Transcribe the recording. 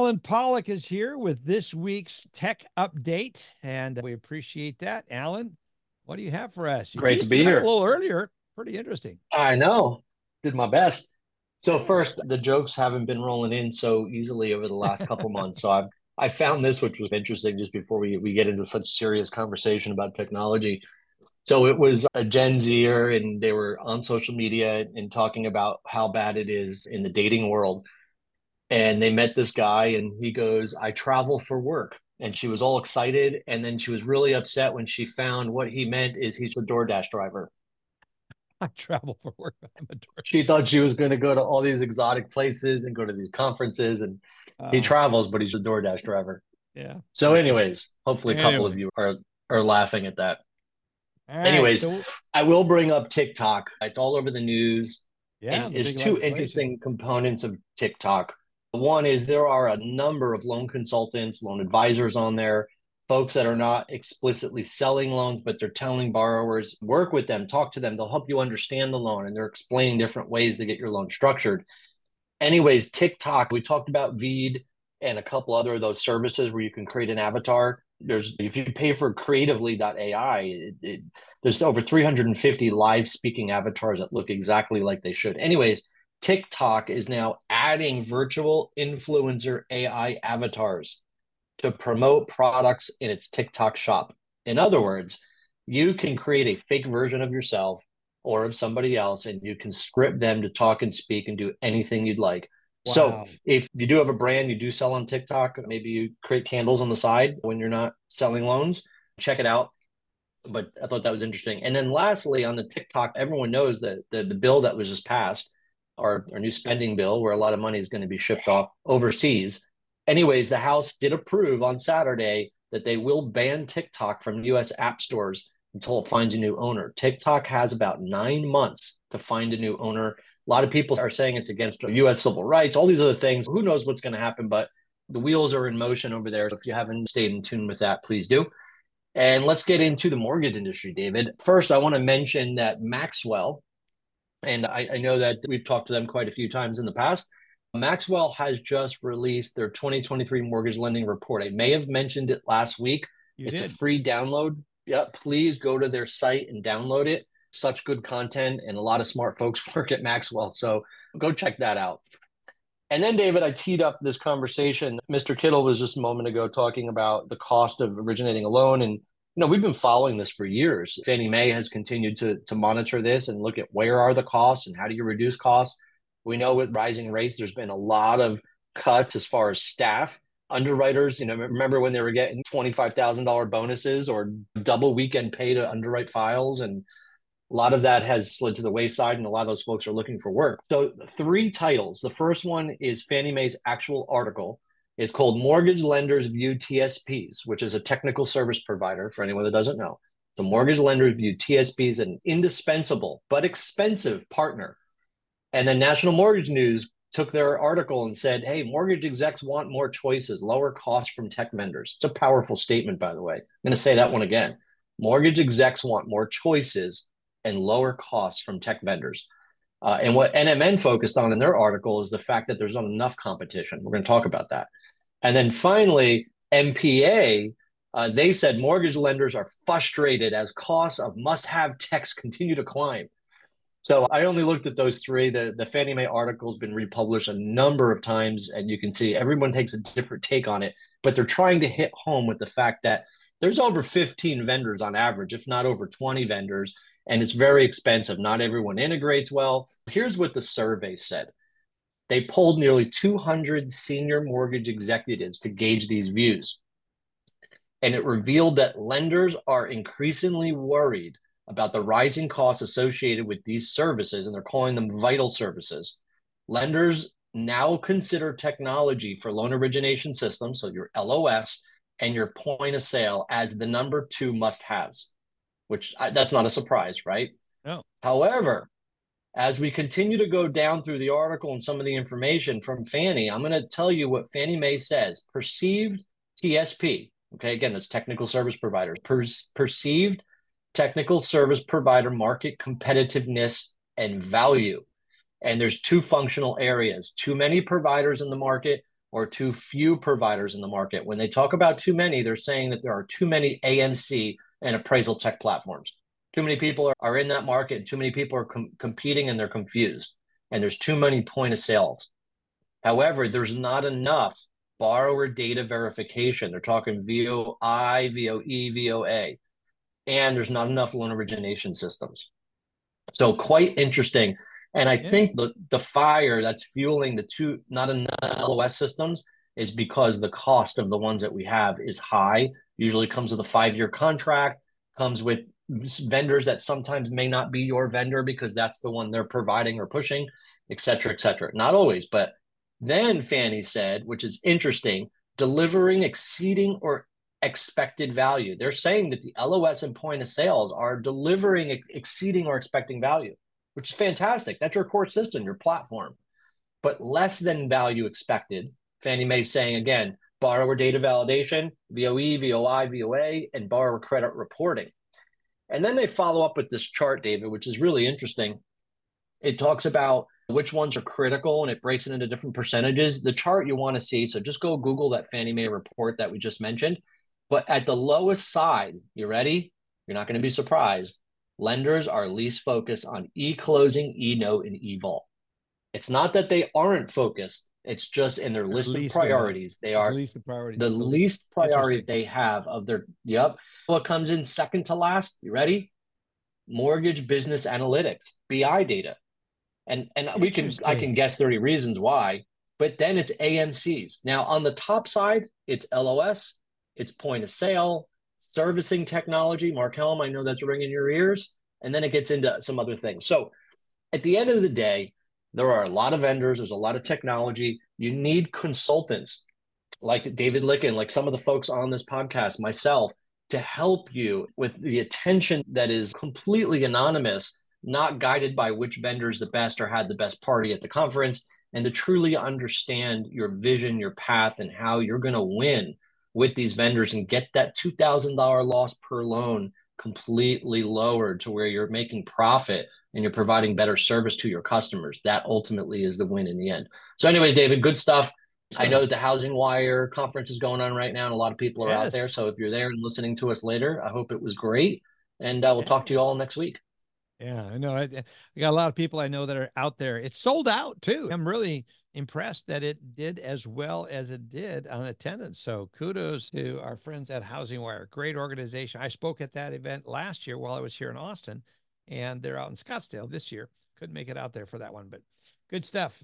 Alan Pollock is here with this week's tech update, and we appreciate that. Alan, what do you have for us? You Great to teased be it up a here. little earlier. Pretty interesting. I know. Did my best. So Yeah. first, the jokes haven't been rolling in so easily over the last couple months. So I found this, which was interesting, just before we get into such serious conversation about technology. So it was a Gen Zer, and they were on social media and talking about how bad it is in the dating world. And they met this guy, and he goes, "I travel for work." And she was all excited, and then she was really upset when she found what he meant is he's a DoorDash driver. I travel for work. I'm a dork. She thought she was going to go to all these exotic places and go to these conferences, and he Oh, travels, but he's a DoorDash driver. yeah. So, Okay. anyways, hopefully a couple of Anyway. you are laughing at that. All right. Anyways, So, I will bring up TikTok. It's all over the news, yeah, and the there's big two legislation. interesting components of TikTok. One is there are a number of loan consultants, loan advisors on there, folks that are not explicitly selling loans, but they're telling borrowers, work with them, talk to them. They'll help you understand the loan, and they're explaining different ways to get your loan structured. Anyways, TikTok, we talked about Veed and a couple other of those services where you can create an avatar. There's if you pay for creatively.ai, there's over 350 live speaking avatars that look exactly like they should. Anyways, TikTok is now adding virtual influencer AI avatars to promote products in its TikTok shop. In other words, you can create a fake version of yourself or of somebody else, and you can script them to talk and speak and do anything you'd like. So Wow. if you do have a brand you do sell on TikTok, maybe you create candles on the side when you're not selling loans, check it out. But I thought that was interesting. And then lastly, on the TikTok, everyone knows that the bill that was just passed, our new spending bill, where a lot of money is going to be shipped off overseas. Anyways, the House did approve on Saturday that they will ban TikTok from US app stores until it finds a new owner. TikTok has about 9 months to find a new owner. A lot of people are saying it's against US civil rights, all these other things. Who knows what's going to happen, but the wheels are in motion over there. So if you haven't stayed in tune with that, please do. And let's get into the mortgage industry, David. First, I want to mention that Maxwell, and I know that we've talked to them quite a few times in the past. Maxwell has just released their 2023 mortgage lending report. I may have mentioned it last week. You It's a did. free download. Yeah, please go to their site and download it. Such good content, and a lot of smart folks work at Maxwell. So go check that out. And then, David, I teed up this conversation. Mr. Kittle was just a moment ago talking about the cost of originating a loan. And, we've been following this for years. Fannie Mae has continued to monitor this and look at where are the costs and how do you reduce costs. We know with rising rates, there's been a lot of cuts as far as staff. Underwriters, remember when they were getting $25,000 bonuses or double weekend pay to underwrite files, and a lot of that has slid to the wayside, and a lot of those folks are looking for work. So, three titles. The first one is Fannie Mae's actual article. It's called Mortgage Lenders View TSPs, which is a technical service provider for anyone that doesn't know. The mortgage lenders view TSPs as an indispensable but expensive partner. And then National Mortgage News took their article and said, hey, mortgage execs want more choices, lower costs from tech vendors. It's a powerful statement, by the way. I'm going to say that one again. Mortgage execs want more choices and lower costs from tech vendors. And what NMN focused on in their article is the fact that there's not enough competition. We're going to talk about that. And then finally, MPA, they said mortgage lenders are frustrated as costs of must-have techs continue to climb. So I only looked at those three. The Fannie Mae article has been republished a number of times, and you can see everyone takes a different take on it. But they're trying to hit home with the fact that there's over 15 vendors on average, if not over 20 vendors, and it's very expensive. Not everyone integrates well. Here's what the survey said. They polled nearly 200 senior mortgage executives to gauge these views. And it revealed that lenders are increasingly worried about the rising costs associated with these services, and they're calling them vital services. Lenders now consider technology for loan origination systems, so your LOS and your point of sale, as the number two must-haves, which that's not a surprise, right? No. However, as we continue to go down through the article and some of the information from Fannie, I'm going to tell you what Fannie Mae says. Perceived TSP, okay, again, that's technical service providers, perceived technical service provider market competitiveness and value. And there's two functional areas: too many providers in the market or too few providers in the market. When they talk about too many, they're saying that there are too many AMC and appraisal tech platforms. Too many people are in that market, and too many people are competing, and they're confused. And there's too many point of sales. However, there's not enough borrower data verification. They're talking VOI, VOE, VOA, and there's not enough loan origination systems. So quite interesting. And I think the fire that's fueling the two, not enough LOS systems, is because the cost of the ones that we have is high. Usually comes with a 5-year contract, comes with vendors that sometimes may not be your vendor because that's the one they're providing or pushing, et cetera, et cetera. Not always, but then Fannie said, which is interesting, delivering, exceeding, or expected value. They're saying that the LOS and point of sales are delivering, exceeding, or expecting value, which is fantastic. That's your core system, your platform. But less than value expected. Fannie Mae saying, again, borrower data validation, VOE, VOI, VOA, and borrower credit reporting. And then they follow up with this chart, David, which is really interesting. It talks about which ones are critical, and it breaks it into different percentages. The chart you want to see, so just go Google that Fannie Mae report that we just mentioned. But at the lowest side, you ready? You're not going to be surprised. Lenders are least focused on e-closing, e-note, and e-vault. It's not that they aren't focused. It's just in their list of priorities. They are the least priority they have of their, What comes in second to last? You ready? Mortgage business analytics, BI data. And I can guess 30 reasons why, but then it's AMCs. Now on the top side, it's LOS, it's point of sale, servicing technology. Mark Helm, I know that's ringing your ears. And then it gets into some other things. So at the end of the day, there are a lot of vendors. There's a lot of technology. You need consultants like David Lykken, like some of the folks on this podcast, myself, to help you with the attention that is completely anonymous, not guided by which vendor is the best or had the best party at the conference, and to truly understand your vision, your path, and how you're going to win with these vendors and get that $2,000 loss per loan completely lowered to where you're making profit and you're providing better service to your customers. That ultimately is the win in the end. So anyways, David, good stuff. Sure. I know that the Housing Wire conference is going on right now, and a lot of people are out there. So if you're there and listening to us later, I hope it was great. And we'll talk to you all next week. Yeah, I know. I got a lot of people I know that are out there. It's sold out too. I'm really impressed that it did as well as it did on attendance. So kudos to our friends at Housing Wire. Great organization. I spoke at that event last year while I was here in Austin, and they're out in Scottsdale this year. Couldn't make it out there for that one, but good stuff.